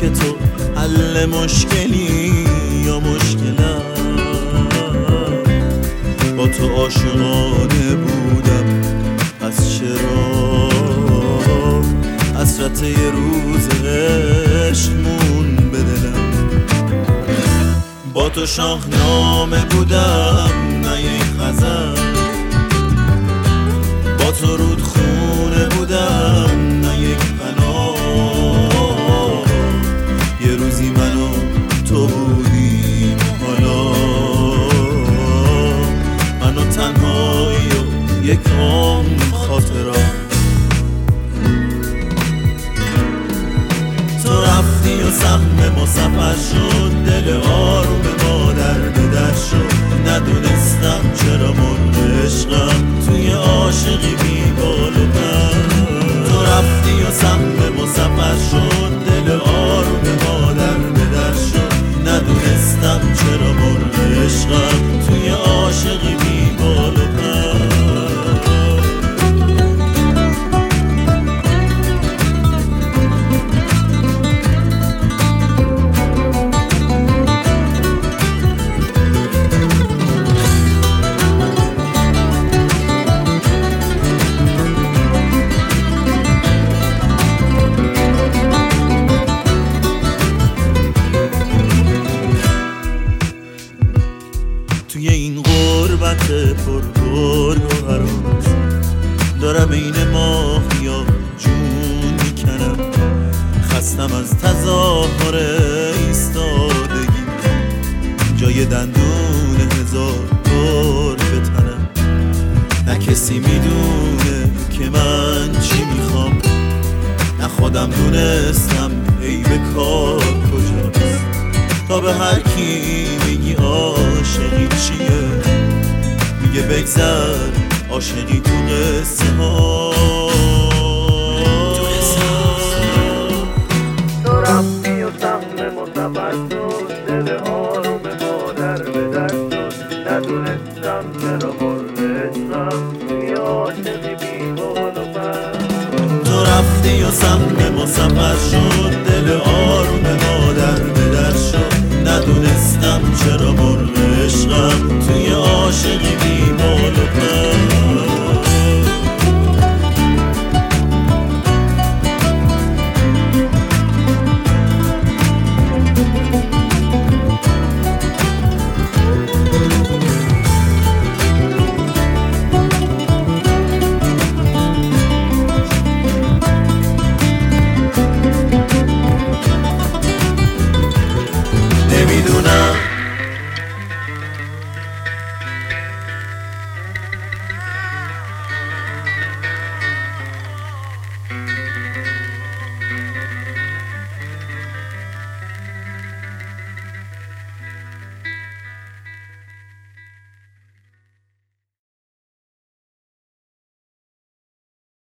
که تو حل مشکلی یا مشکلم. با تو عاشقانه بودم، پس چرا حسرت یه روز عشقمون به دلم. با تو شاهنامه بودم نه یک غزل، با تو رودخونه بودم نه یک غنا. یه روزی من و تو بودیم حالا من و تنهایی و یک عمر خاطرات. تو رفتی و سهم ما سفر شد، دل آروم ما در به در شد. ندونستم چرا مرغ عشقم توی عاشقی بی بال و پر. تو رفتی و سهم ما سفر شد، دل آروم ما در به در شد. ندونستم چرا مرغ عشقم توی عاشقی بی بال و پر. توی این غربت پر گرگ و هراس دارم این ماهیا جون میکنم. خستم از تظاهر ایستادگی، جای دندون هزار دور به تنم. نه کسی میدونه که من چی میخوام، نه خودم دونستم عیب کار کجاست. تا به هر کی میگی عاشقی چیه، میگه بگذر عاشقی تو قصه ها. تو رفتی و سهم ما سفر شد، دل آروم ما در به در شد. ندونستم چرا مرغ عشقم توی عاشقی بی بال و پر. تو رفتی و سهم ما سفر شد،